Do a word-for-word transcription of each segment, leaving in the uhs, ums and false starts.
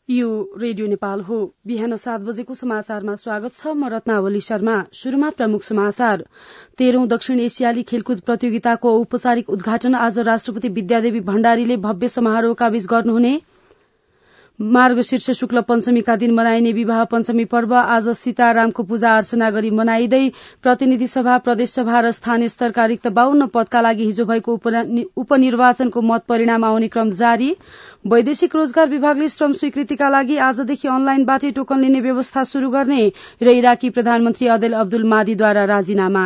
यो रेडियो नेपाल हो। बिहान सात बजेको समाचारमा स्वागत छ। म रत्नावली शर्मा। शुरूमा प्रमुख समाचार। तेह्रौं दक्षिण एसियाली खेलकुद प्रतियोगिताको औपचारिक उद्घाटन आज राष्ट्रपति विद्यादेवी भण्डारीले भव्य समारोहका बीच गर्नुहुने। मार्गशीर्ष शुक्ल पञ्चमीका दिन मनाइने विवाह पञ्चमी पर्व आज सीतारामको पूजा अर्चना गरी मनाइँदै प्रतिनिधि सभा, प्रदेश सभा र स्थानीय स्तरका रिक्त बाहन्न पदका लागि हिजो भएको उपनिर्वाचनको मत परिणाम आउने क्रम जारी। वैदेशिक रोजगार विभागले श्रम स्वीकृतिका लागि आजदेखि अनलाइनबाटै टोकन लिने व्यवस्था शुरू गर्ने र इराकी प्रधानमन्त्री अदेल अब्दुल मादीद्वारा राजीनामा।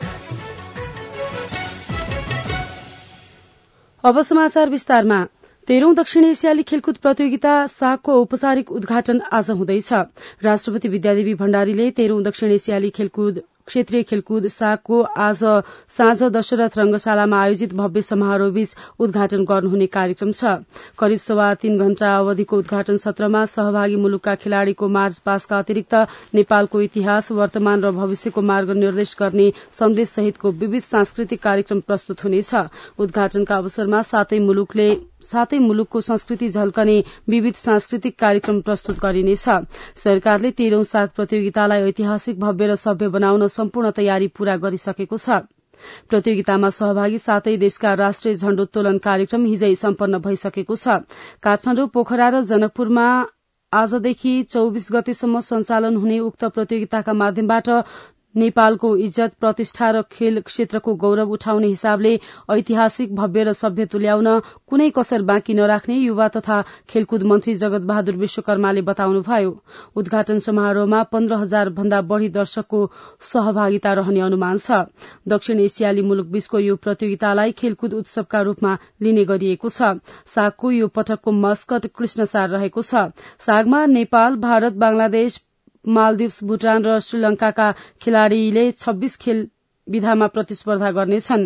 अब समाचार विस्तारमा। तेह्रौं दक्षिण एसियाली खेलकुद प्रतियोगिता सागको औपचारिक उद्घाटन आज हुँदैछ। राष्ट्रपति विद्यादेवी भण्डारीले तेह्रौं दक्षिण एसियाली खेलकुद क्षेत्रीय खेलकुद सागको आज साँझ दशरथ रंगशालामा आयोजित भव्य समारोहबीच उद्घाटन गर्नुहुने कार्यक्रम छ। करिब सवा तीन घण्टा अवधिको उद्घाटन सत्रमा सहभागी मुलुकका खेलाड़ीको मार्च पासका अतिरिक्त नेपालको इतिहास, वर्तमान र भविष्यको मार्ग निर्देश गर्ने सन्देश सहितको विविध सांस्कृतिक कार्यक्रम प्रस्तुत हुनेछ। उद्घाटनका अवसरमा सातै मुलुकले सातै मुलुकको संस्कृति झल्कने विविध सांस्कृतिक कार्यक्रम प्रस्तुत गरिनेछ। सरकारले तेह्रौं साग प्रतियोगितालाई ऐतिहासिक, भव्य र सभ्य बनाउन सम्पूर्ण तयारी पूरा गरिसकेको छ। प्रतियोगितामा सहभागी सातै देशका राष्ट्रिय झण्डोत्तोलन कार्यक्रम हिजै सम्पन्न भइसकेको छ। काठमाडौँ, पोखरा र जनकपुरमा आजदेखि चौबीस गतेसम्म सञ्चालन हुने उक्त प्रतियोगिताका माध्यमबाट नेपालको इज्जत, प्रतिष्ठा र खेल क्षेत्रको गौरव उठाउने हिसाबले ऐतिहासिक, भव्य र सभ्य तुल्याउन कुनै कसर बाँकी नराख्ने युवा तथा खेलकुद मन्त्री जगत बहादुर विश्वकर्माले बताउनुभयो। उद्घाटन समारोहमा पन्ध्र हजार भन्दा बढ़ी दर्शकको सहभागिता रहने अनुमान छ। दक्षिण एसियाली मुलुक बीचको यो प्रतियोगितालाई खेलकुद उत्सवका रूपमा लिने गरिएको छ। सागको यो पटकको मस्कट कृष्णसार रहेको छ। सागमा नेपाल, भारत, बंगलादेश, मालदिव्स, भूटान र श्रीलंकाका खेलाड़ीले छब्बीस खेल विधामा प्रतिस्पर्धा गर्नेछन्।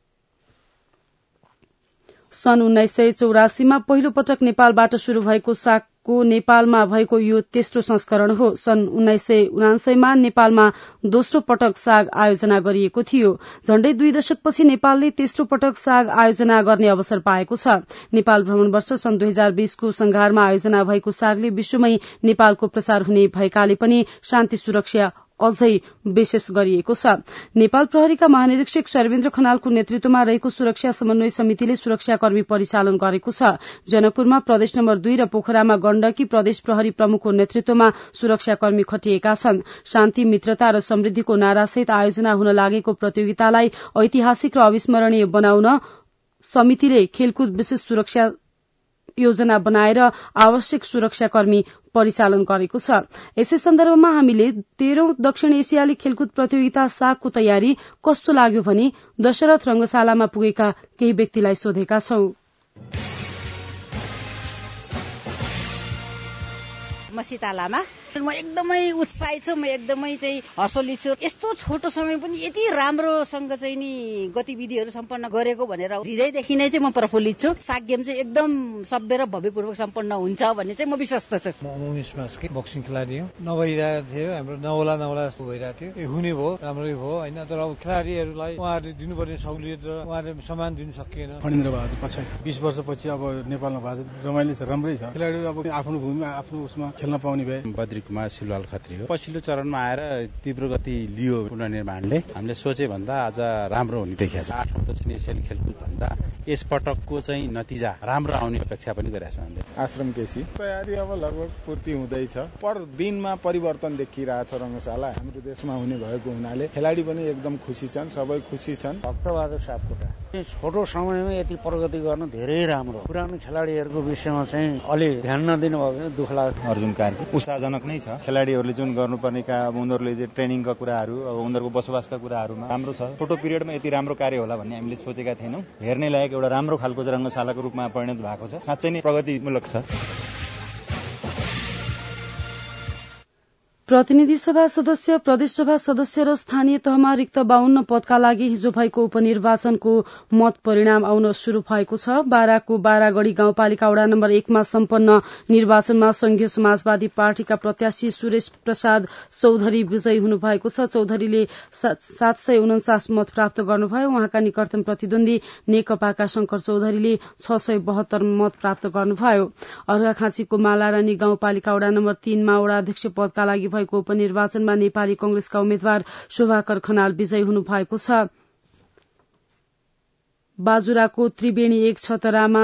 सन् उन्नाइस सय चौरासीमा पहिलो पटक नेपालबाट शुरू भएको सागको नेपालमा भएको यो तेस्रो संस्करण हो। सन् उन्नाइस सय उनान्सयमा नेपालमा दोस्रो पटक साग आयोजना गरिएको थियो। झण्डै दुई दशकपछि नेपालले तेस्रो पटक साग आयोजना गर्ने अवसर पाएको छ। नेपाल भ्रमण वर्ष सन् दुई हजार बीसको संघारमा आयोजना भएको सागले विश्वमै नेपालको प्रसार हुने भएकाले पनि शान्ति सुरक्षा अझै विशेष गरिएको छ। नेपाल प्रहरीका महानिरीक्षक शर्वेन्द्र खनालको नेतृत्वमा रहेको सुरक्षा समन्वय समितिले सुरक्षाकर्मी परिचालन गरेको छ। जनकपुरमा प्रदेश नम्बर दुई र पोखरामा गण्डकी प्रदेश प्रहरी प्रमुखको नेतृत्वमा सुरक्षाकर्मी खटिएका छन्। शान्ति, मित्रता र समृद्धिको नारासहित आयोजना हुन लागेको प्रतियोगितालाई ऐतिहासिक र अविस्मरणीय बनाउन समितिले खेलकुद विशेष सुरक्षा योजना बनाएर आवश्यक सुरक्षाकर्मी परिचालन गरेको छ। यसै सन्दर्भमा हामीले तेह्रौं दक्षिण एसियाली खेलकुद प्रतियोगिता सागको तयारी कस्तो लाग्यो भनी दशरथ रंगशालामा पुगेका केही व्यक्तिलाई सोधेका छौं। म सीता लामा, म एकदमै उत्साहित छु। म एकदमै चाहिँ हर्षोल्लित छु। यस्तो छोटो समय पनि यति राम्रोसँग चाहिँ नि गतिविधिहरू सम्पन्न गरेको भनेर हृदयदेखि नै चाहिँ म प्रफुल्लित छु। साग गेम चाहिँ एकदम सभ्य र भव्यपूर्वक सम्पन्न हुन्छ भन्ने चाहिँ म विश्वस्त छु। म उमेश मास्के बक्सिङ खेलाडी हो। नभइरहेको थियो, हाम्रो नौला नौला भइरहेको थियो। हुने भयो, राम्रै भयो होइन। तर अब खेलाडीहरूलाई उहाँहरूले दिनुपर्ने सहुलियत र उहाँहरूले सम्मान दिन सकिएन। फणिन्द्र बहादुर पछाडि बीस वर्षपछि अब नेपालमा भएको रमाइलो छ, राम्रै छ। खेलाडीहरू अब आफ्नो भूमिमा आफ्नो उसमा खेल्न पाउने भए। बद्री कुमार सिलवाल खत्री हो। पछिल्लो चरणमा आएर तीव्र गति लियो पुनर्निर्माणले। हामीले सोचे भन्दा आज राम्रो हुने देखिएको छ। आठौं दक्षिण एसियाली खेलकुद भन्दा यस पटकको चाहिँ नतिजा राम्रो आउने अपेक्षा पनि गरेका छौँ हामीले। आश्रम केसी तयारी अब लगभग पूर्ति हुँदैछ। पर दिनमा परिवर्तन देखिरहेछ रंगशाला हाम्रो देशमा हुने भएको हुनाले खेलाडी पनि एकदम खुसी छन्, सबै खुसी छन्। भक्तबहादुर सापकोटा, छोटो समयमा यति प्रगति गर्न धेरै राम्रो। पुरानो खेलाडीहरूको विषयमा चाहिँ अलि ध्यान नदिनु भयो भने दुःख लाग्छ। अर्जुन कार्की उत्साहजनक नै छ। खेलाडीहरूले जुन गर्नुपर्ने अब उनीहरूले ट्रेनिङका कुराहरू, अब उनीहरूको बसोबासका कुराहरूमा राम्रो छ। छोटो पिरियडमा यति राम्रो कार्य होला भन्ने हामीले सोचेका थिएनौँ। हेर्ने लायक एउटा राम्रो खालको रंगशालाको रूपमा परिणत भएको छ। साँच्चै नै प्रगतिमूलक छ। प्रतिनिधि सभा सदस्य, प्रदेशसभा सदस्य र स्थानीय तहमा रिक्त बाहन्न पदका लागि हिजो भएको उपनिर्वाचनको मत परिणाम आउन शुरू भएको छ। बाराको बारागढ़ी गाउँपालिका वडा नम्बर एकमा सम्पन्न निर्वाचनमा संघीय समाजवादी पार्टीका प्रत्याशी सुरेश प्रसाद चौधरी विजयी हुनु भएको छ। चौधरीले सात सय उन्चास मत प्राप्त गर्नुभयो। उहाँका निकटतम प्रतिद्वन्दी नेकपाका शंकर चौधरीले छ सय बहत्तर मत प्राप्त गर्नुभयो। अर्घाखाँचीको मालारानी गाउँपालिका वडा नम्बर तीनमा वडा अध्यक्ष पदका लागि भएको उपनिर्वाचनमा नेपाली कंग्रेसका उम्मेद्वार शोभाकर खनाल विजयी हुनु भएको छ। बाजुराको त्रिवेणी एक छतरामा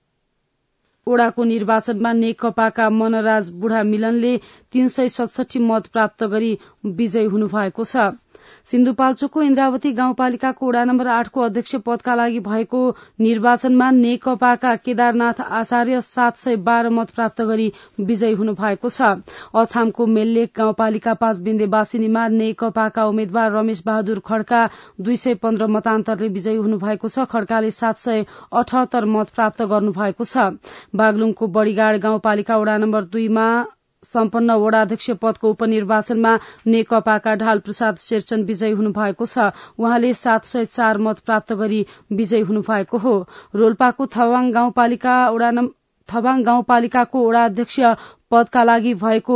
ओडाको निर्वाचनमा नेकपाका मनराज बुढा मिलनले तीन सय सतसठी मत प्राप्त गरी विजयी हुनु भएको छ। सिन्धुपाल्चोकको इन्द्रावती गाउँपालिकाको वडा नम्बर आठको अध्यक्ष पदका लागि भएको निर्वाचनमा नेकपाका केदारनाथ आचार्य सात सय बाह्र मत प्राप्त गरी विजयी हुनु भएको छ। अछामको मेल्लेक गाउँपालिका पाँच बिन्देवासिनीमा नेकपाका उम्मेद्वार रमेश बहादुर खड्का दुई सय पन्ध्र मतान्तरले विजयी हुनु भएको छ। खड्काले सात सय अठहत्तर मत प्राप्त गर्नु भएको छ। बागलुङको बड़ीगाड गाउँपालिका वडा नम्बर दुईमा सम्पन्न वडा अध्यक्ष पदको उपनिर्वाचनमा नेकपाका ढाल प्रसाद शेरचन विजयी हुनु भएको छ। उहाँले सात सय चार मत प्राप्त गरी विजयी हुनु भएको हो। रोल्पाको थवाङ गाउँपालिका वडा थवाङ गाउँपालिकाको वडा अध्यक्ष पदका लागि भएको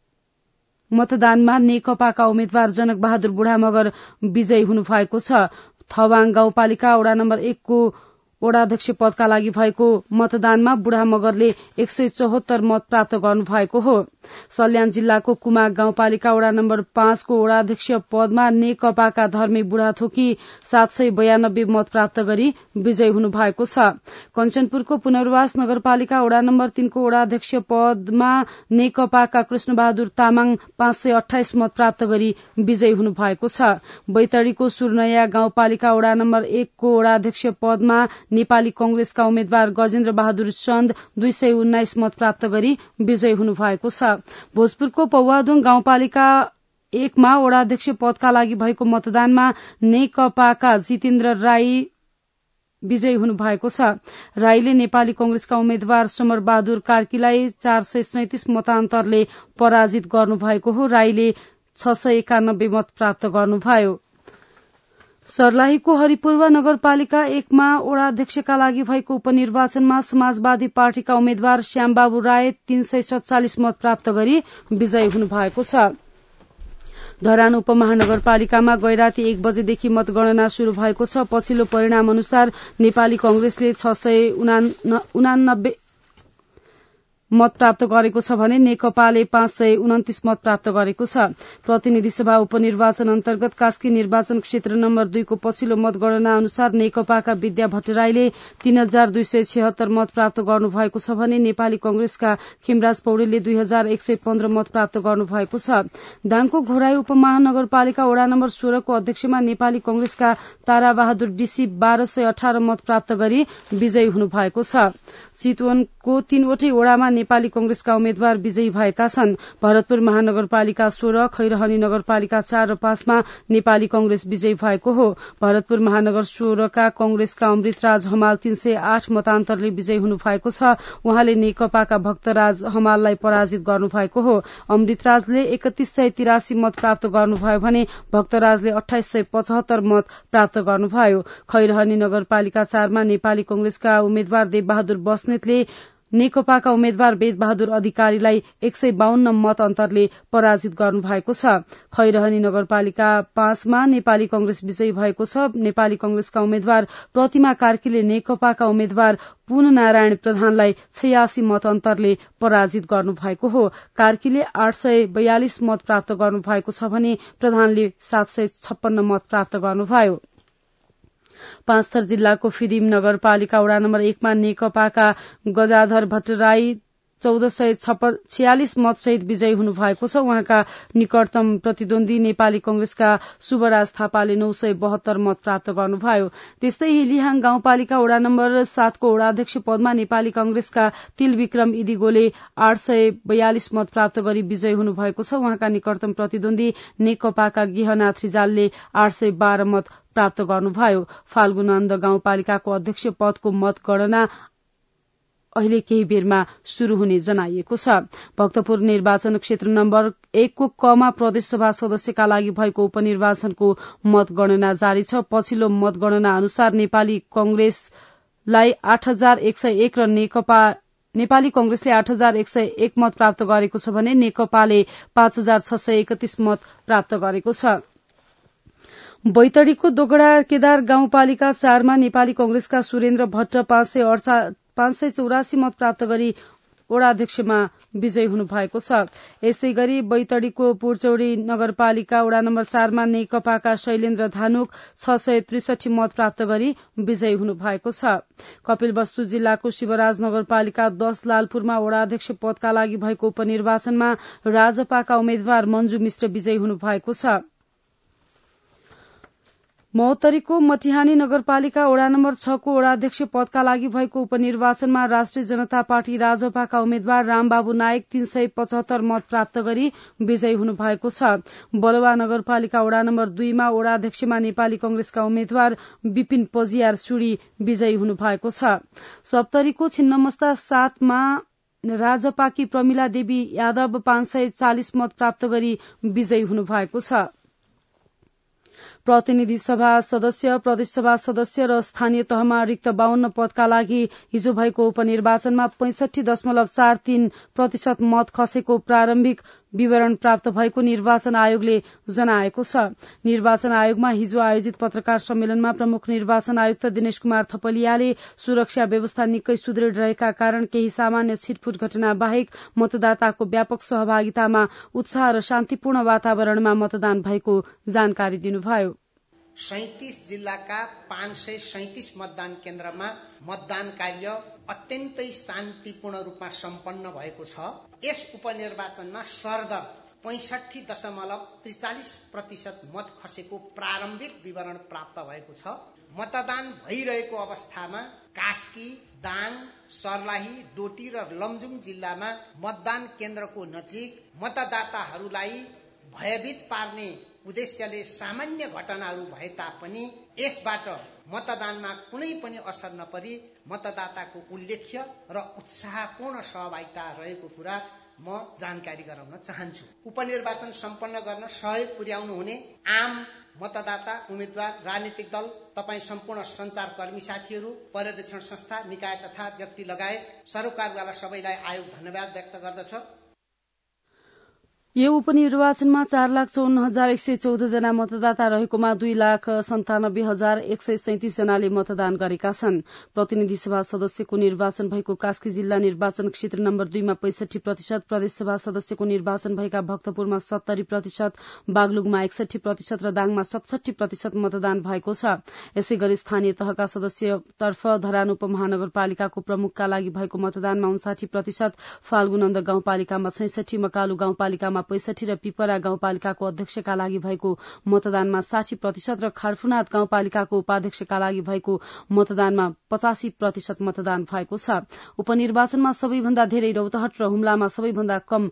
मतदानमा नेकपाका उम्मेद्वार जनक बहादुर बुढा मगर विजयी हुनु भएको छ। थवाङ गाउँपालिका वडा नम्बर एकको वडा अध्यक्ष पदका लागि भएको मतदानमा बुढा मगरले एक सय चौहत्तर मत प्राप्त गर्नु भएको हो। सल्यान जिल्लाको कुमाग गाउँपालिका वडा नम्बर पाँचको वडा अध्यक्ष पदमा नेकपाका धर्मे बुढाथोकी सात सय बयानब्बे मत प्राप्त गरी विजयी हुनु भएको छ। कञ्चनपुरको पुनर्वास नगरपालिका वडा नम्बर तीनको वडा अध्यक्ष पदमा नेकपाका कृष्णबहादुर तामाङ पाँच सय अठाइस मत प्राप्त गरी विजयी हुनु भएको छ। बैतडीको सुर्नया गाउँपालिका वडा नम्बर एकको वडा अध्यक्ष पदमा नेपाली कंग्रेसका उम्मेद्वार गजेन्द्र बहादुर चन्द दुई सय उन्नाइस मत प्राप्त गरी विजयी हुनु भएको छ। भोजपुरको पौवादोङ गाउँपालिका एकमा वडा अध्यक्ष पदका लागि भएको मतदानमा नेकपाका जितेन्द्र राई विजयी हुनु भएको छ। राईले नेपाली कंग्रेसका उम्मेद्वार समर बहादुर कार्कीलाई चार सय सैतिस मतान्तरले पराजित गर्नु भएको हो। राईले छ सय एकानब्बे मत प्राप्त गर्नुभयो। सर्लाहीको हरिपूर्व नगरपालिका एकमा वडा अध्यक्षका लागि भएको उपनिर्वाचनमा समाजवादी पार्टीका उम्मेद्वार श्यामबाबु राय तीन सय सत्तालिस मत प्राप्त गरी विजयी हुनु भएको छ। धरान उपमहानगरपालिकामा गैराती एक बजेदेखि मतगणना शुरू भएको छ। पछिल्लो परिणाम अनुसार नेपाली कंग्रेसले छ सय उनानब्बे मत प्राप्त गरेको छ भने नेकपाले पाँच सय उन्तिस मत प्राप्त गरेको छ। प्रतिनिधि सभा उपनिर्वाचन अन्तर्गत कास्की निर्वाचन क्षेत्र नम्बर दुईको पछिल्लो मतगणना अनुसार नेकपाका विद्या भट्टराईले तीन हजार दुई सय छिहत्तर मत प्राप्त गर्नुभएको छ भने नेपाली कंग्रेसका खिमराज पौडेलले दुई हजार एक सय पन्ध्र मत प्राप्त गर्नुभएको छ। दाङको घोराई उपमहानगरपालिका वडा नम्बर सोह्रको अध्यक्षमा नेपाली कंग्रेसका ताराबहादुर डीसी बाह्र सय अठार मत प्राप्त गरी विजयी हुनु भएको छ। चितवनको तीनवटै वडामा नेपाली कंग्रेसका उम्मेद्वार विजयी भएका छन्। भरतपुर महानगरपालिका सोह्र, खैरहनी नगरपालिका चार र पाँचमा नेपाली कंग्रेस विजयी भएको हो। भरतपुर महानगर सोह्रका कंग्रेसका अमृतराज हमाल तीन सय आठ मतान्तरले विजयी हुनु भएको छ। उहाँले नेकपाका भक्तराज हमाललाई पराजित गर्नु भएको हो। अमृतराजले एकतीस सय तिरासी मत प्राप्त गर्नुभयो भने भक्तराजले अठाइस सय पचहत्तर मत प्राप्त गर्नुभयो। खैरहनी नगरपालिका चारमा नेपाली कंग्रेसका उम्मेद्वार देवबहादुर बस्नेतले नेकपाका उम्मेद्वार वेदबहादुर अधिकारीलाई एक सय बाहन्न मत अन्तरले पराजित गर्नु भएको छ। खैरहनी नगरपालिका पाँचमा नेपाली कंग्रेस विजयी भएको छ। नेपाली कंग्रेसका उम्मेद्वार प्रतिमा कार्कीले नेकपाका उम्मेद्वार पूर्ण नारायण प्रधानलाई छयासी मत अन्तरले पराजित गर्नु भएको हो। कार्कीले आठ सय बयालिस मत प्राप्त गर्नु भएको छ भने प्रधानले सात सय छप्पन्न मत प्राप्त गर्नुभयो। पाँचथर जिल्लाको फिदिम नगरपालिका वडा नम्बर एकमा नेकपाका गजाधर भट्टराई चौध सय छयालिस मत सहित विजयी हुनु भएको छ। उहाँका निकटतम प्रतिद्वन्दी नेपाली कंग्रेसका शुभराज थापाले नौ सय बहत्तर मत प्राप्त गर्नुभयो। त्यस्तै हिलिहाङ गाउँपालिका वडा नम्बर सातको वडा अध्यक्ष पदमा नेपाली कंग्रेसका तिलविक्रम इदिगोले आठ सय बयालिस मत प्राप्त गरी विजयी हुनु भएको छ। उहाँका निकटतम प्रतिद्वन्दी नेकपाका गिहनाथ रिजालले आठ सय बाह्र मत प्राप्त गर्नुभयो। फाल्गुनन्द गाउँपालिकाको अध्यक्ष पदको मतगणना अहिले केही बेरमा शुरू हुने जनाइएको छ। भक्तपुर निर्वाचन क्षेत्र नम्बर एकको कमा प्रदेशसभा सदस्यका लागि भएको उपनिर्वाचनको मतगणना जारी छ। पछिल्लो मतगणना अनुसार नेपाली कंग्रेसलाई आठ हजार एक सय एक र नेकपा नेपाली कंग्रेसले आठ हजार एक सय एक मत प्राप्त गरेको छ भने नेकपाले पाँच हजार छ सय एकतीस मत प्राप्त गरेको छ। बैतडीको दोगडा केदार गाउँपालिका चारमा नेपाली कंग्रेसका सुरेन्द्र भट्ट पाँच सय चौरासी मत प्राप्त गरी वडाध्यक्षमा विजयी हुनु भएको छ। यसै गरी बैतडीको पुरचौडी नगरपालिका वडा नम्बर चारमा नेकपाका शैलेन्द्र धानुक छ सय त्रिसठी मत प्राप्त गरी विजयी हुनु भएको छ। कपिलवस्तु जिल्लाको शिवराज नगरपालिका दश लालपुरमा वडाध्यक्ष पदका लागि भएको उपनिर्वाचनमा राजपाका उम्मेद्वार मञ्जु मिश्र विजयी हुनु भएको छ। महोत्तरीको मटिहानी नगरपालिका वडा नम्बर छ को वडाध्यक्ष पदका लागि भएको उपनिर्वाचनमा राष्ट्रिय जनता पार्टी राजपाका उम्मेद्वार रामबाबु नायक तीन सय पचहत्तर मत प्राप्त गरी विजयी हुनु भएको छ। बलुवा नगरपालिका वडा नम्बर दुईमा वडाध्यक्षमा नेपाली कंग्रेसका उम्मेद्वार विपिन पजियार सुडी विजयी हुनु भएको छ। सप्तरीको छिन्नमस्ता सातमा राजपाकी प्रमिला देवी यादव पाँच सय चालिस मत प्राप्त गरी विजयी हुनु भएको छ। प्रतिनिधि सभा सदस्य, प्रदेशसभा सदस्य र स्थानीय तहमा रिक्त बाहन्न पदका लागि हिजो भएको उपनिर्वाचनमा पैंसठी दशमलव चार तीन प्रतिशत मत खसेको प्रारम्भिक विवरण प्राप्त भएको निर्वाचन आयोगले जनाएको छ। निर्वाचन आयोगमा हिजो आयोजित पत्रकार सम्मेलनमा प्रमुख निर्वाचन आयुक्त दिनेश कुमार थपलियाले सुरक्षा व्यवस्था निकै सुदृढ़ रहेका कारण केही सामान्य छिटफुट घटना बाहेक मतदाताको व्यापक सहभागितामा उत्साह र शान्तिपूर्ण वातावरणमा मतदान भएको जानकारी दिनुभयो। सैंतीस जिल्लाका पाँच सय सैंतीस मतदान केन्द्रमा मतदान कार्य अत्यन्तै शान्तिपूर्ण रूपमा सम्पन्न भएको छ। यस उपनिर्वाचनमा सरदर पैंसठी दशमलव त्रिचालिस प्रतिशत मत खसेको प्रारम्भिक विवरण प्राप्त भएको छ। मतदान भइरहेको अवस्थामा कास्की, दाङ, सर्लाही, डोटी र लमजुङ जिल्लामा मतदान केन्द्रको नजिक मतदाताहरूलाई भयभीत पार्ने उद्देश्यले सामान्य घटनाहरू भए तापनि यसबाट मतदानमा कुनै पनि असर नपरी मतदाताको उल्लेख्य र उत्साहपूर्ण सहभागिता रहेको कुरा म जानकारी गराउन चाहन्छु। उपनिर्वाचन सम्पन्न गर्न सहयोग पुर्याउनु हुने आम मतदाता, उम्मेद्वार, राजनीतिक दल, तपाईँ सम्पूर्ण संचारकर्मी साथीहरू, पर्यवेक्षण संस्था, निकाय तथा व्यक्ति लगायत सरोकारवाला सबैलाई आयोग धन्यवाद व्यक्त गर्दछ। यो उपनिर्वाचनमा चार लाख चौन्न हजार एक सय चौध जना मतदाता रहेकोमा दुई लाख सन्तानब्बे हजार एक सय सैतिस जनाले मतदान गरेका छन्। प्रतिनिधि सभा सदस्यको निर्वाचन भएको कास्की जिल्ला निर्वाचन क्षेत्र नम्बर दुईमा पैंसठी प्रतिशत, प्रदेशसभा सदस्यको निर्वाचन भएका भक्तपुरमा सत्तरी प्रतिशत, बागलुङमा एकसठी प्रतिशत र दाङमा सतसठी प्रतिशत मतदान भएको छ। यसै गरी स्थानीय तहका सदस्यतर्फ धरान उपमहानगरपालिकाको प्रमुखका लागि भएको मतदानमा उन्साठी प्रतिशत, फाल्गुनन्द गाउँपालिकामा छैसठी, मकालु गाउँपालिकामा पैंसठी र पिपरा गाउँपालिकाको अध्यक्षका लागि भएको मतदानमा साठी प्रतिशत र खाडफुनाथ गाउँपालिकाको उपाध्यक्षका लागि भएको मतदानमा पचासी प्रतिशत मतदान भएको छ। उपनिर्वाचनमा सबैभन्दा धेरै रौतहट र हुम्लामा सबैभन्दा कम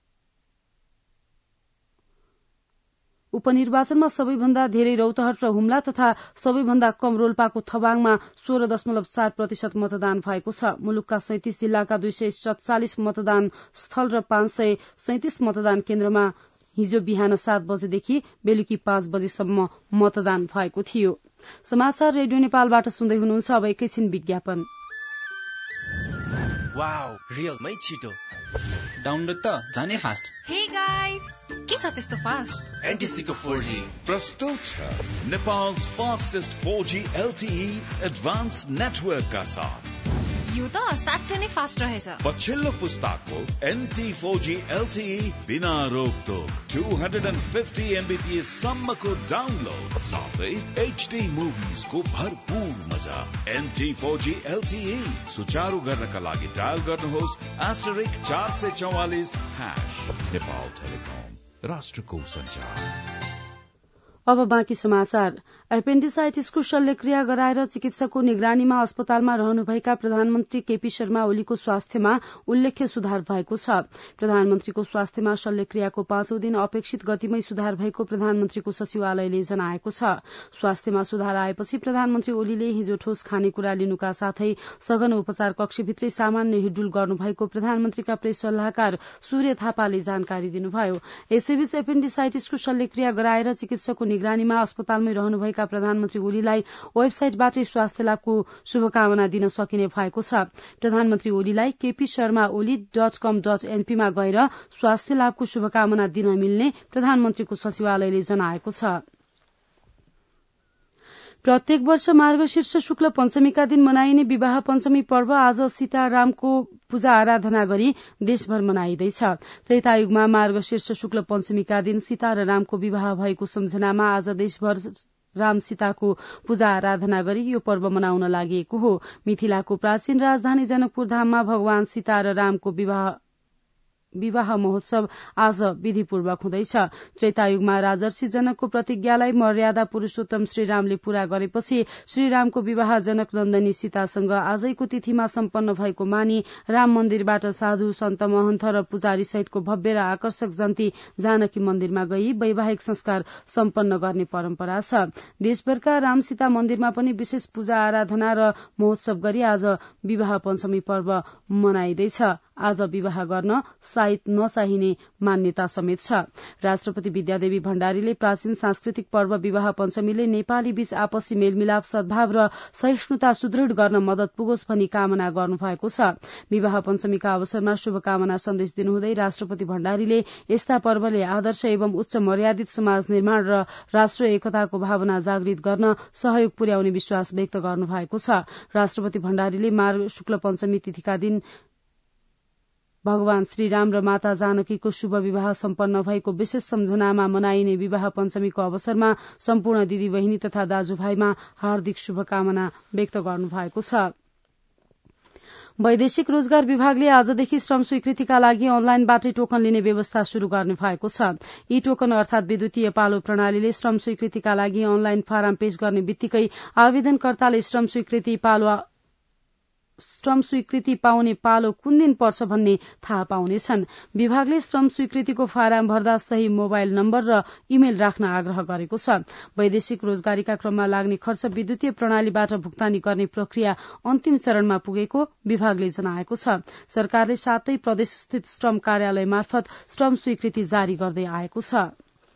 उपनिर्वाचनमा सबैभन्दा धेरै रौतहट र हुम्ला तथा सबैभन्दा कम रोल्पाको थबाङमा सोह्र दशमलव चार प्रतिशत मतदान भएको छ। मुलुकका सैंतिस जिल्लाका दुई सय सत्तालिस मतदान स्थल र पाँच सय सैंतिस मतदान केन्द्रमा हिजो बिहान सात बजेदेखि बेलुकी पाँच बजेसम्म मतदान भएको थियो। समाचार रेडियो नेपालबाट सुन्दै हुनुहुन्छ। अब एकैछिन विज्ञापन। वाउ, रियलमै छिटो डाउनलोड त जाने फास्ट। हे गाइस, के छ त्यस्तो फास्ट? एनटिसीको फोर जी प्रस्तुत छ नेपाल's fastest four G L T E advance network का साथ। यो त साँच्चै नै फास्ट रहेछ। पछिल्लो पुस्ताको N T four G L T E बिना रोकटोक two hundred fifty मेगाबिट्स सम्मको डाउनलोड साथै H D मुभिज को भरपूर मजा। N T four G L T E सुचारू गर्नका लागि डायल गर्नुहोस् एस्टरिक चार सय चौवालिस हाश। नेपाल टेलिकम, राष्ट्रको संचार। अब बाँकी समाचार। एपेन्डिसाइटिसको शल्यक्रिया गराएर चिकित्सकको निगरानीमा अस्पतालमा रहनुभएका प्रधानमन्त्री केपी शर्मा ओलीको स्वास्थ्यमा उल्लेख्य सुधार भएको छ। प्रधानमन्त्रीको स्वास्थ्यमा शल्यक्रियाको पाँचौं दिन अपेक्षित गतिमै सुधार भएको प्रधानमन्त्रीको सचिवालयले जनाएको छ। स्वास्थ्यमा सुधार आएपछि प्रधानमन्त्री ओलीले हिजो ठोस खानेकुरा लिनुका साथै सघन उपचार कक्षभित्रै सामान्य हिडडुल गर्नुभएको प्रधानमन्त्रीका प्रेस सल्लाहकार सूर्य थापाले जानकारी दिनुभयो। यसैबीच एपेन्डिसाइटिसको शल्यक्रिया गराएर चिकित्सकको निगरानीमा अस्पतालमै रहनुभएका प्रधानमन्त्री ओलीलाई वेबसाइटबाटै स्वास्थ्य लाभको शुभकामना दिन सकिने भएको छ। प्रधानमन्त्री ओलीलाई KP Sharma Oli dot com dot एनपीमा गएर स्वास्थ्य लाभको शुभकामना दिन मिल्ने प्रधानमन्त्रीको सचिवालयले जनाएको छ। प्रत्येक वर्ष मार्गशीर्ष शुक्ल पञ्चमीका दिन मनाइने विवाह पञ्चमी पर्व आज सीतारामको पूजा आराधना गरी देशभर मनाइँदैछ। त्रेतायुगमा मार्गशीर्ष शुक्ल पञ्चमीका दिन सीता र रामको विवाह भएको सम्झनामा आज देशभर राम सीताको पूजा आराधना गरी यो पर्व मनाउन लागि हो। मिथिलाको प्राचीन राजधानी जनकपुर धाममा भगवान सीता र रामको विवाह विवाह महोत्सव आज विधिपूर्वक हुँदैछ। त्रेतायुगमा राजर्षि जनकको प्रतिज्ञालाई मर्यादा पुरूषोत्तम श्रीरामले पूरा गरेपछि श्रीरामको विवाह जनक नन्दनी सीतासँग आजैको तिथिमा सम्पन्न भएको मानी राम मन्दिरबाट साधु सन्त महन्त र पुजारी सहितको भव्य र आकर्षक जन्ती जानकी मन्दिरमा गई वैवाहिक संस्कार सम्पन्न गर्ने परम्परा छ। देशभरका राम सीता मन्दिरमा पनि विशेष पूजा आराधना र महोत्सव गरी आज विवाह पञ्चमी पर्व मनाइँदैछ। आज विवाह गर्न साइत नचाहिने मान्यता समेत छ। राष्ट्रपति विद्यादेवी भण्डारीले प्राचीन सांस्कृतिक पर्व विवाह पञ्चमीले नेपाली बीच आपसी मेलमिलाप सद्भाव र सहिष्णुता सुदृढ़ गर्न मदत पुगोस् भनी कामना गर्नुभएको छ। विवाह पञ्चमीका अवसरमा शुभकामना सन्देश दिनुहुँदै राष्ट्रपति भण्डारीले यस्ता पर्वले आदर्श एवं उच्च मर्यादित समाज निर्माण र राष्ट्र एकताको भावना जागृत गर्न सहयोग पुर्याउने विश्वास व्यक्त गर्नुभएको छ। राष्ट्रपति भण्डारीले मार्ग शुक्ल पञ्चमी तिथिका दिन भगवान श्रीराम र माता जानकीको शुभ विवाह सम्पन्न भएको विशेष सम्झनामा मनाइने विवाह पञ्चमीको अवसरमा सम्पूर्ण दिदी बहिनी तथा दाजुभाइमा हार्दिक शुभकामना व्यक्त गर्नुभएको छ। वैदेशिक रोजगार विभागले आजदेखि श्रम स्वीकृतिका लागि अनलाइनबाटै टोकन लिने व्यवस्था शुरू गर्ने भएको छ। ई टोकन अर्थात विद्युतीय पालो प्रणालीले श्रम स्वीकृतिका लागि अनलाइन फारम पेश गर्ने बित्तिकै आवेदनकर्ताले श्रम स्वीकृति पालो श्रम स्वीकृति पाउने पालो कुन दिन पर्छ भन्ने थाहा पाउनेछन्। विभागले श्रम स्वीकृतिको फारम भर्दा सही मोबाइल नम्बर र इमेल राख्न आग्रह गरेको छ। वैदेशिक रोजगारीका क्रममा लाग्ने खर्च विद्युतीय प्रणालीबाट भुक्तानी गर्ने प्रक्रिया अन्तिम चरणमा पुगेको विभागले जनाएको छ। सरकारले सातै प्रदेशस्थित श्रम कार्यालय मार्फत श्रम स्वीकृति जारी गर्दै आएको छ।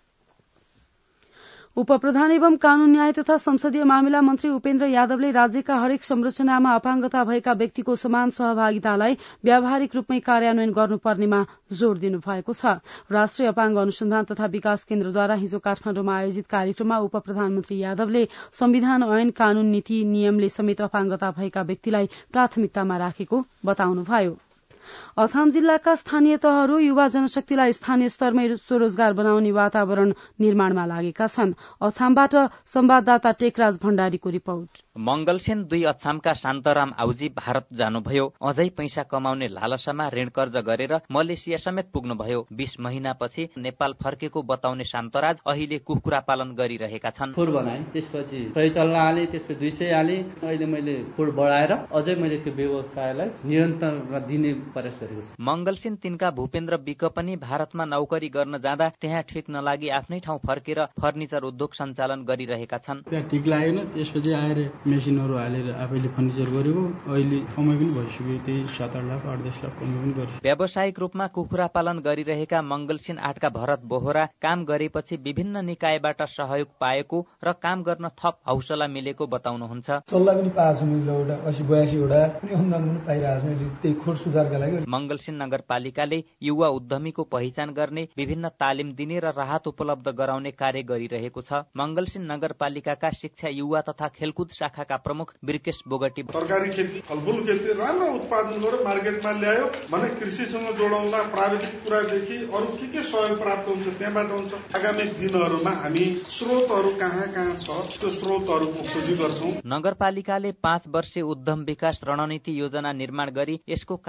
उपप्रधान एवं कानून न्याय तथा संसदीय मामिला मन्त्री उपेन्द्र यादवले राज्यका हरेक संरचनामा अपाङ्गता भएका व्यक्तिको समान सहभागितालाई व्यावहारिक रूपमै कार्यान्वयन गर्नुपर्नेमा जोड़ दिनुभएको छ। राष्ट्रिय अपाङ्ग अनुसन्धान तथा विकास केन्द्रद्वारा हिजो काठमाडौँमा आयोजित कार्यक्रममा उपप्रधानमन्त्री यादवले संविधान ऐन कानून नीति नियमले समेत अपाङ्गता भएका व्यक्तिलाई प्राथमिकतामा राखेको बताउनुभयो। अछाम जिल्लाका स्थानीय तहहरू युवा जनशक्तिलाई स्थानीय स्तरमै स्वरोजगार बनाउने वातावरण निर्माणमा लागेका छन्। अछामबाट संवाददाता टेकराज भण्डारीको रिपोर्ट। मंगलसेन दुई अछामका शान्तराम आउजी भारत जानुभयो। अझै पैसा कमाउने लालसामा ऋण कर्ज गरेर मलेसिया समेत पुग्नुभयो। बीस महिनापछि नेपाल फर्केको बताउने शान्तराज अहिले कुखुरा पालन गरिरहेका छन्। फुड बनाए, त्यसपछि सय चल्न हाले, त्यसपछि दुई सय हाले। अहिले मैले फुड बढाएर अझै मैले त्यो व्यवसायलाई निरन्तर दिने प्रयास गरेको छु। मंगलसेन तिनका भूपेन्द्र विक पनि भारतमा नौकरी गर्न जाँदा त्यहाँ ठिक नलागी आफ्नै ठाउँ फर्केर फर्निचर उद्योग सञ्चालन गरिरहेका छन्। त्यहाँ ठिक लागेन, त्यसपछि आएर मेसिनहरू हालेर आफैले फर्निचर गरेको। अहिले कमाइ पनि भइसक्यो, त्यही सात आठ लाख आठ दस लाख कमाइ पनि गर्छु। व्यावसायिक रूपमा कुखुरा पालन गरिरहेका मंगलसेन आठका भरत बोहरा काम गरेपछि विभिन्न निकायबाट सहयोग पाएको र काम गर्न थप हौसला मिलेको बताउनुहुन्छ। सल्लाह पनि पाएको छु मैले, एउटा अस्सी बयासी वटा पनि अनुदान पनि पाइरहेको छु त्यही खोर सुधारका लागि। मंगलसेन नगरपालिकाले युवा उद्यमीको पहिचान गर्ने, विभिन्न तालिम दिने र राहत उपलब्ध गराउने कार्य गरिरहेको छ। मंगलसेन नगरपालिकाका शिक्षा युवा तथा खेलकुद शाखाका प्रमुख बिर्केश बोगटी तरकारी खेती, फलफूल खेती राम्रो उत्पादन गरेर मार्केटमा ल्यायो भने कृषिसँग जोडाउँदा प्राविधिक कुरादेखि अरू के के सहयोग प्राप्त हुन्छ त्यहाँबाट हुन्छ। आगामी दिनहरूमा हामी स्रोतहरू कहाँ कहाँ छ त्यो स्रोतहरूको खोजी गर्छौं। नगरपालिकाले पाँच वर्षे उद्यम विकास रणनीति योजना निर्माण गरी यसको कार्यान्वयन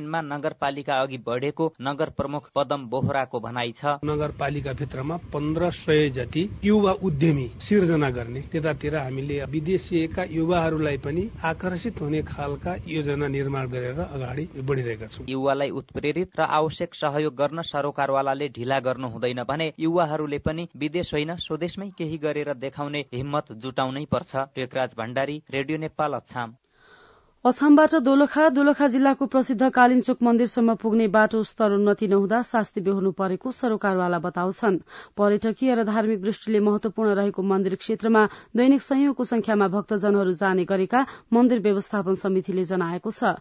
कार्यान्वयनमा नगरपालिका अघि बढेको नगर प्रमुख पदम बोहराको भनाइ छ। नगरपालिका भित्रमा पन्ध्र सय जति युवा उद्यमी सिर्जना गर्ने, त्यतातिर हामीले विदेशिएका युवाहरूलाई पनि आकर्षित हुने खालका योजना निर्माण गरेर अगाडि बढ़िरहेका छौं। युवालाई उत्प्रेरित र आवश्यक सहयोग गर्न सरोकारवालाले ढिला गर्नु हुँदैन भने युवाहरूले पनि विदेश होइन स्वदेशमै केही गरेर देखाउने हिम्मत जुटाउनै पर्छ। टेकराज भण्डारी, रेडियो नेपाल, अछाम। अछामबाट दोलखा दोलखा जिल्लाको प्रसिद्ध कालिचोक मन्दिरसम्म पुग्ने बाटो स्तरोन्नति नहुँदा शास्ति बेहोर्नु परेको सरोकारवाला बताउँछन्। पर्यटकीय र धार्मिक दृष्टिले महत्वपूर्ण रहेको मन्दिर क्षेत्रमा दैनिक सयौंको संख्यामा भक्तजनहरू जाने गरेका मन्दिर व्यवस्थापन समितिले जनाएको छ।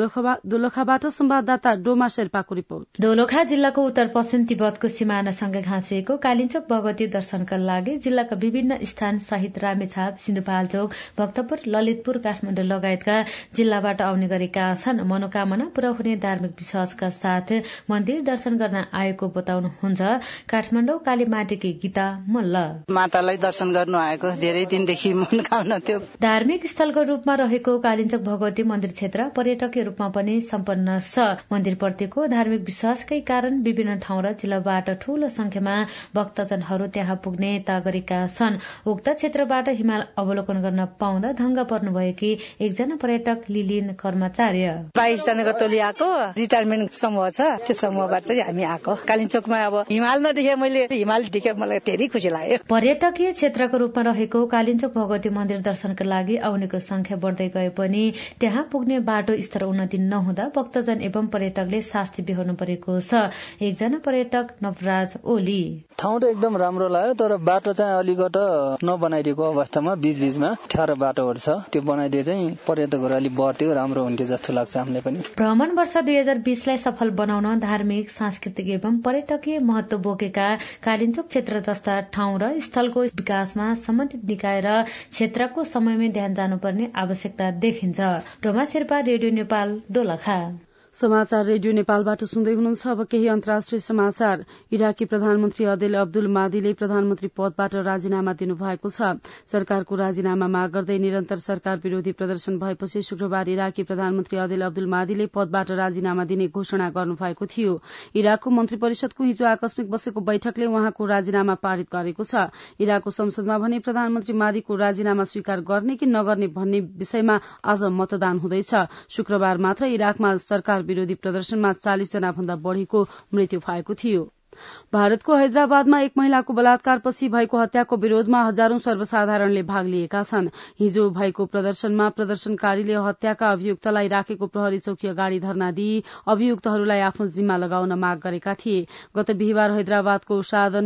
दोलखाबाट संवाददाता डोमा शेर्पाको रिपोर्ट। दोलखा जिल्लाको उत्तर पश्चिम तिब्बतको सिमानासँगै घाँसिएको कालिचोक भगवती दर्शनका लागि जिल्लाका विभिन्न स्थान सहित रामेछाप, सिन्धुपाल्चोक, भक्तपुर, ललितपुर, काठमाडौँ लगायतका जिल्लाबाट आउने गरेका छन्। मनोकामना पूरा हुने धार्मिक विश्वासका साथ मन्दिर दर्शन गर्न आएको बताउनुहुन्छ काठमाडौँ कालीमाटीकी गीता मल्ल। मातालाई दर्शन गर्नु आएको धेरै दिनदेखि मनोकामना थियो। धार्मिक स्थलको रूपमा रहेको कालिचोक भगवती मन्दिर क्षेत्र पर्यटकीय रूपमा पनि सम्पन्न छ। मन्दिरप्रतिको धार्मिक विश्वासकै कारण विभिन्न ठाउँ र जिल्लाबाट ठूलो संख्यामा भक्तजनहरू त्यहाँ पुग्ने तय गरेका छन्। उक्त क्षेत्रबाट हिमाल अवलोकन गर्न पाउँदा धंग पर्नुभएकी एकजना पर्यटक लिलिन कर्मचार्य। बाइस जनाको टोली आएको, रिटायरमेन्ट समूह छ, त्यो समूहबाट चाहिँ हामी आएको। कालिचोकमा अब हिमाल नदेखे मैले, हिमाल देखे मलाई धेरै खुसी लाग्यो। पर्यटकीय क्षेत्रको रूपमा रहेको कालिचोक भगवती मन्दिर दर्शनका लागि आउनेको संख्या बढ्दै गए पनि त्यहाँ पुग्ने बाटो स्तर उन्नति नहुँदा भक्तजन एवं पर्यटकले शास्ति बेहोर्नु परेको छ। एकजना पर्यटक नवराज ओली। ठाउँ त एकदम राम्रो लाग्यो, तर बाटो चाहिँ अलिकत नबनाइदिएको अवस्थामा बीचबीचमा ठाडो बाटोहरू छ, त्यो बनाइदिए चाहिँ पर्यटकहरू अलिक बढ्थ्यो, राम्रो हुन्थ्यो जस्तो लाग्छ हामीलाई पनि। भ्रमण वर्ष दुई हजार बीसलाई सफल बनाउन धार्मिक, सांस्कृतिक एवं पर्यटकीय महत्व बोकेका कालिचोक क्षेत्र जस्ता ठाउँ र स्थलको विकासमा सम्बन्धित निकाय र क्षेत्रको समयमै ध्यान जानुपर्ने आवश्यकता देखिन्छ। रोमा शेर्पा, रेडियो नेपाल, दोलखा। समाचार रेडियो नेपालबाट सुन्दै हुनुहुन्छ। अब केही अन्तर्राष्ट्रिय समाचार। इराकी प्रधानमन्त्री अदेल अब्दुल मादीले प्रधानमन्त्री पदबाट राजीनामा दिनुभएको छ। सरकारको राजीनामा माग गर्दै निरन्तर सरकार विरोधी प्रदर्शन भएपछि शुक्रबार इराकी प्रधानमन्त्री अदेल अब्दुल मादीले पदबाट राजीनामा दिने घोषणा गर्नुभएको थियो। इराकको मन्त्री परिषदको हिजो आकस्मिक बसेको बैठकले उहाँको राजीनामा पारित गरेको छ। इराकको संसदमा भने प्रधानमन्त्री मादीको राजीनामा स्वीकार गर्ने कि नगर्ने भन्ने विषयमा आज मतदान हुँदैछ। शुक्रबार मात्र इराकमा सरकार विरोधी प्रदर्शनमा चालिस जना भन्दा बढ़ीको मृत्यु भएको थियो। भारतको हैदराबादमा एक महिलाको बलात्कारपछि भएको हत्याको विरोधमा हजारौं सर्वसाधारणले भाग लिएका छन्। हिजो भएको प्रदर्शनमा प्रदर्शनकारीले हत्याका अभियुक्तलाई राखेको प्रहरी चौकी अगाडि धरना दिई अभियुक्तहरूलाई आफ्नो जिम्मा लगाउन माग गरेका थिए। गत बिहिबार हैदराबादको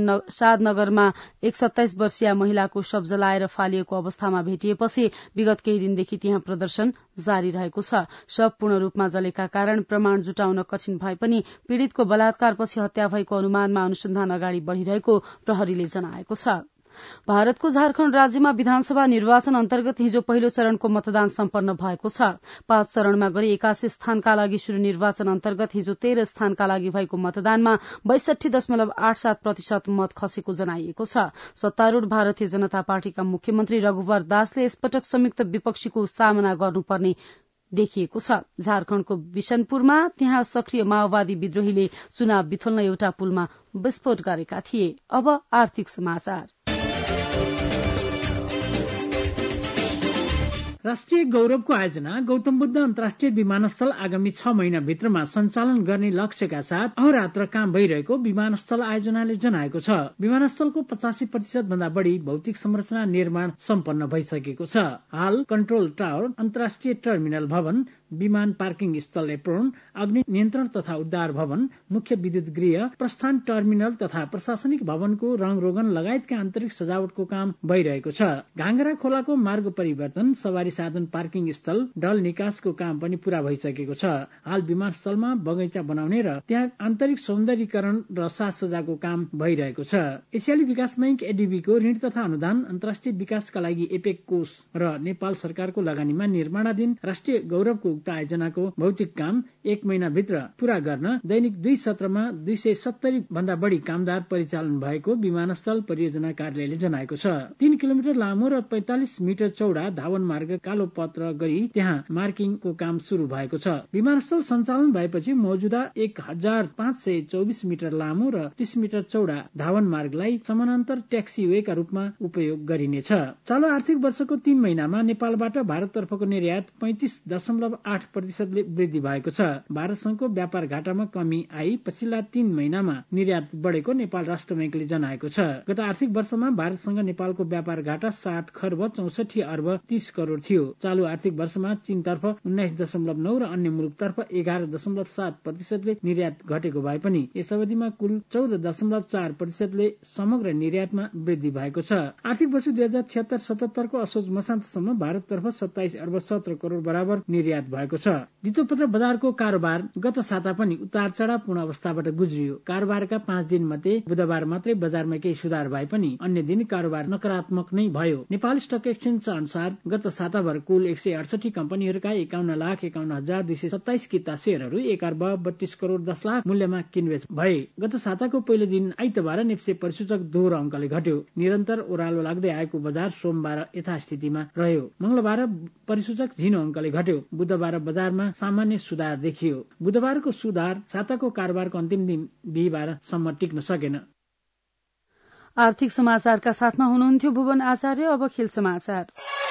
शादनगरमा एक सत्ताइस वर्षीय महिलाको शव जलाएर फालिएको अवस्थामा भेटिएपछि विगत केही दिनदेखि त्यहाँ प्रदर्शन जारी रहेको छ। शव पूर्ण रूपमा जलेका कारण प्रमाण जुटाउन कठिन भए पनि पीड़ितको बलात्कारपछि हत्या भएको अनुमानमा अनुसन्धान अगाडि बढ़िरहेको प्रहरीले जनाएको छ। भारतको झारखण्ड राज्यमा विधानसभा निर्वाचन अन्तर्गत हिजो पहिलो चरणको मतदान सम्पन्न भएको छ। पाँच चरणमा गरी एकासी स्थानका लागि शुरू निर्वाचन अन्तर्गत हिजो तेह्र स्थानका लागि भएको मतदानमा बैसठी दशमलव आठ सात प्रतिशत मत खसेको जनाइएको छ। सत्तारूढ़ भारतीय जनता पार्टीका मुख्यमन्त्री रघुवर दासले यसपटक संयुक्त विपक्षीको सामना गर्नुपर्ने देखिएको छ। झारखण्डको बिशनपुरमा त्यहाँ सक्रिय माओवादी विद्रोहीले चुनाव बिथोल्न एउटा पुलमा विस्फोट गरेका थिए। अब आर्थिक समाचार। राष्ट्रिय गौरवको आयोजना गौतम बुद्ध अन्तर्राष्ट्रिय विमानस्थल आगामी छ महिनाभित्रमा सञ्चालन गर्ने लक्ष्यका साथ अहोरात्र काम भइरहेको विमानस्थल आयोजनाले जनाएको छ। विमानस्थलको पचासी प्रतिशत भन्दा बढ़ी भौतिक संरचना निर्माण सम्पन्न भइसकेको छ। हाल कन्ट्रोल टावर, अन्तर्राष्ट्रिय टर्मिनल भवन, विमान पार्किङ स्थल एप्रोन, अग्नि नियन्त्रण तथा उद्धार भवन, मुख्य विद्युत गृह, प्रस्थान टर्मिनल तथा प्रशासनिक भवनको रङरोगन लगायतका आन्तरिक सजावटको काम भइरहेको छ। घाङ्ग्रा खोलाको मार्ग परिवर्तन, सवारी साधन पार्किङ स्थल, ढल निकासको काम पनि पूरा भइसकेको छ। हाल विमानस्थलमा बगैँचा बनाउने र त्यहाँ आन्तरिक सौन्दर्यीकरण र साजसज्जाको काम भइरहेको छ। एसियाली विकास बैंक एडीबीको ऋण तथा अनुदान, अन्तर्राष्ट्रिय विकासका लागि एपेक कोष र नेपाल सरकारको लगानीमा निर्माणाधीन राष्ट्रिय गौरवको उक्त आयोजनाको भौतिक काम एक महिनाभित्र पूरा गर्न दैनिक दुई सत्रमा दुई सय सत्तरी भन्दा बढी कामदार परिचालन भएको विमानस्थल परियोजना कार्यालयले जनाएको छ। तीन किलोमिटर लामो र पैंतालिस मिटर चौडा धावन मार्ग कालो पत्र गरी त्यहाँ मार्किङको काम शुरू भएको छ। विमानस्थल सञ्चालन भएपछि मौजूदा एक हजार पाँच सय चौबिस मिटर लामो र तीस मिटर चौडा धावन मार्गलाई समानान्तर ट्याक्सी वेका रूपमा उपयोग गरिनेछ। चालु आर्थिक वर्षको तीन महिनामा नेपालबाट भारततर्फको निर्यात पैंतिस दशमलव आठ प्रतिशतले वृद्धि भएको छ। भारतसँगको व्यापार घाटामा कमी आई पछिल्ला तीन महिनामा निर्यात बढेको नेपाल राष्ट्र बैंकले जनाएको छ। गत आर्थिक वर्षमा भारतसँग नेपालको व्यापार घाटा सात खर्ब चौसठी अर्ब तीस करोड़ थियो। चालु आर्थिक वर्षमा चीनतर्फ उन्नाइस दशमलव नौ र अन्य मुलुकतर्फ एघार दशमलव सात प्रतिशतले निर्यात घटेको भए पनि यस अवधिमा कुल चौध दशमलव चार प्रतिशतले समग्र निर्यातमा वृद्धि भएको छ। आर्थिक वर्ष दुई हजार छिहत्तर सतहत्तरको असोज मसान्तसम्म भारततर्फ सत्ताइस अर्ब सत्र करोड़ बराबर निर्यात भएको छ। वित्तपत्र बजारको कारोबार गत साता पनि उतार चढावपूर्ण अवस्थाबाट गुज्रियो। कारोबारका पाँच दिन मध्ये बुधबार मात्रै बजारमा केही सुधार भए पनि अन्य दिन कारोबार नकारात्मक नै भयो। नेपाल स्टक एक्सचेन्ज अनुसार गत साताभर कुल एक सय अडसठी कम्पनीहरूका एकाउन्न लाख एकाउन्न हजार दुई सय सत्ताइस किता शेयरहरू एक अर्ब बत्तीस करोड़ दस लाख मूल्यमा किनबेच भए। गत साताको पहिलो दिन आइतबार नेप्से परिसूचक दोहोरो अंकले घट्यो। निरन्तर ओह्रालो लाग्दै आएको बजार सोमबार यथास्थितिमा रह्यो। मंगलबार परिसूचक झिनो अंकले घट्यो। बुधबार बजारमा सामान्य सुधार देखियो। बुधबारको सुधार साताको कारोबारको अन्तिम दिन बिहिबारसम्म टिक्न सकेन। आर्थिक समाचारका साथमा हुनुहुन्थ्यो भुवन आचार्य। अब खेल समाचार।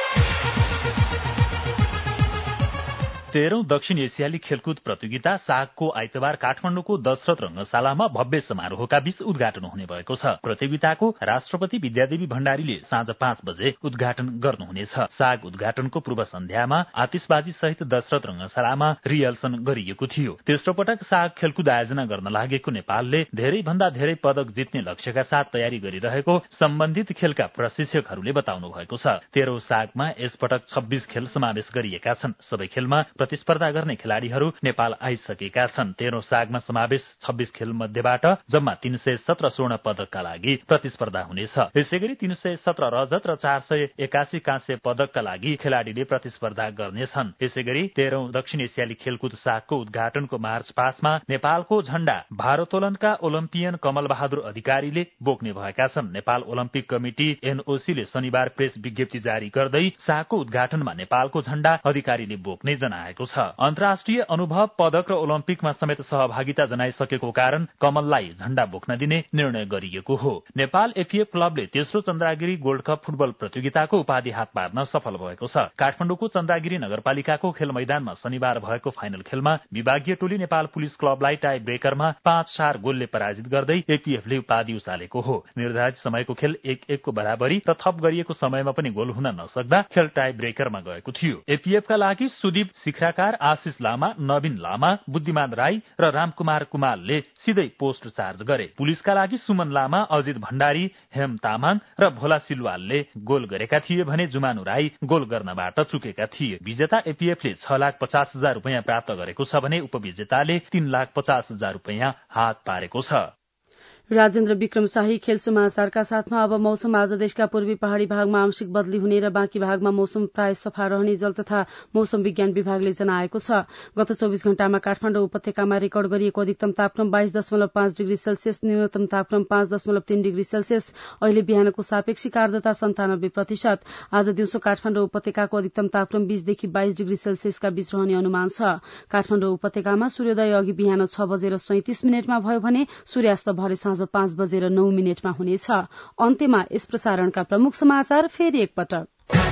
तेह्रौं दक्षिण एसियाली खेलकुद प्रतियोगिता सागको आइतबार काठमाडौँको दशरथ रंगशालामा भव्य समारोहका बीच उद्घाटन हुने भएको छ। प्रतियोगिताको राष्ट्रपति विद्यादेवी भण्डारीले साँझ पाँच बजे उद्घाटन गर्नुहुनेछ। साग उद्घाटनको पूर्व सन्ध्यामा आतिशबाजी सहित दशरथ रंगशालामा रिहर्सल गरिएको थियो। तेस्रो पटक साग खेलकुद आयोजना गर्न लागेको नेपालले धेरै भन्दा धेरै पदक जित्ने लक्ष्यका साथ तयारी गरिरहेको सम्बन्धित खेलका प्रशिक्षकहरूले बताउनु भएको छ। तेह्रौं सागमा यसपटक छब्बीस खेल समावेश गरिएका छन्। सबै खेलमा प्रतिस्पर्धा गर्ने खेलाड़ीहरू नेपाल आइसकेका छन्। तेह्रौं सागमा समावेश छब्बीस खेल मध्येबाट जम्मा तीन सय सत्र स्वर्ण पदकका लागि प्रतिस्पर्धा हुनेछ। यसैगरी तीन सय सत्र रजत र चार सय एकासी काँस्य पदकका लागि खेलाड़ीले प्रतिस्पर्धा गर्नेछन्। यसैगरी तेह्रौं दक्षिण एसियाली खेलकुद सागको उद्घाटनको मार्च पासमा नेपालको झण्डा भारोत्तोलनका ओलम्पियन कमल बहादुर अधिकारीले बोक्ने भएका छन्। नेपाल ओलम्पिक कमिटी एनओसीले शनिबार प्रेस विज्ञप्ति जारी गर्दै सागको उद्घाटनमा नेपालको झण्डा अधिकारीले बोक्ने जनाए छ। अन्तर्राष्ट्रिय अनुभव पदक र ओलम्पिकमा समेत सहभागिता जनाइसकेको कारण कमललाई झण्डा बोक्न दिने निर्णय गरिएको हो। नेपाल एफएफ क्लबले तेस्रो चन्द्रागिरी गोल्ड कप फुटबल प्रतियोगिताको उपाधि हात पार्न सफल भएको छ। काठमाडौँको चन्द्रागिरी नगरपालिकाको खेल मैदानमा शनिबार भएको फाइनल खेलमा विभागीय टोली नेपाल पुलिस क्लबलाई टाई ब्रेकरमा पाँच चार गोलले पराजित गर्दै एपीएफले उपाधि उचालेको हो। निर्धारित समयको खेल एक एकको बराबरी र थप गरिएको समयमा पनि गोल हुन नसक्दा खेल टाई ब्रेकरमा गएको थियो। एपीएफका लागि सुदीप शिखराकार, आशिष लामा, नवीन लामा, बुद्धिमान राई र रामकुमार कुमारले सिधै पोस्ट चार्ज गरे। पुलिसका लागि सुमन लामा, अजित भण्डारी, हेम तामाङ र भोला सिलवालले गोल गरेका थिए भने जुमानु राई गोल गर्नबाट चुकेका थिए। विजेता एपीएफले छ लाख पचास हजार रुपियाँ प्राप्त गरेको छ भने उपविजेताले तीन लाख पचास हजार रुपियाँ हात पारेको छ। राजेन्द्र विक्रम शाही खेल समाचारका साथमा अब मौसम। आज देशका पूर्वी पहाड़ी भागमा आंशिक बदली हुने र बाँकी भागमा मौसम प्राय सफा रहने जल तथा मौसम विज्ञान विभागले जनाएको छ। गत चौबीस घण्टामा काठमाडौँ उपत्यकामा रेकर्ड गरिएको अधिकतम तापक्रम बाइस दशमलव पाँच डिग्री सेल्सियस, न्यूनतम तापक्रम पाँच दशमलव तीन डिग्री सेल्सियस। अहिले बिहानको सापेक्षिक आर्द्रता सन्तानब्बे प्रतिशत। आज दिउँसो काठमाडौँ उपत्यकाको अधिकतम तापक्रम बीसदेखि बाइस डिग्री सेल्सियसका बीच रहने अनुमान छ। काठमाडौँ उपत्यकामा सूर्योदय अघि बिहान छ बजेर सैंतिस मिनटमा भयो भने सूर्यास्त भरे साँझ पाँच बजेर नौ मिनटमा हुनेछ। अन्त्यमा यस प्रसारणका प्रमुख समाचार फेरि एकपटक।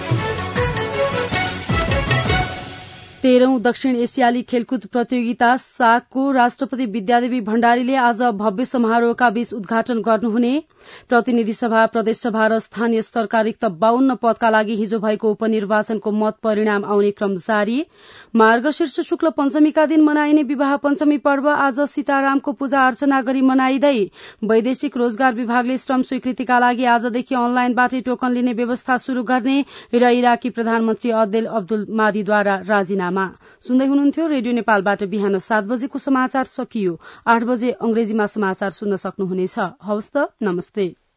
तेह्रौं दक्षिण एसियाली खेलकुद प्रतियोगिता सागको राष्ट्रपति विद्यादेवी भण्डारीले आज भव्य समारोहका बीच उद्घाटन गर्नुहुने। प्रतिनिधि सभा, प्रदेश सभा र स्थानीय स्तरका रिक्त बाहन्न पदका लागि हिजो भएको उपनिर्वाचनको मत परिणाम आउने क्रम जारी। मार्गशीर्ष शुक्ल पञ्चमीका दिन मनाइने विवाह पञ्चमी पर्व आज सीतारामको पूजा अर्चना गरी मनाइँदै वैदेशिक रोजगार विभागले श्रम स्वीकृतिका लागि आजदेखि अनलाइनबाटै टोकन लिने व्यवस्था शुरू गर्ने र इराकी प्रधानमन्त्री अदेल अब्दुल मादीद्वारा राजीनामा। सुन्दै हुनुहुन्थ्यो रेडियो नेपालबाट बिहान सात बजेको समाचार सकियो। आठ बजे अंग्रेजीमा समाचार सुन्न सक्नुहुनेछ। हवस् त, नमस्ते।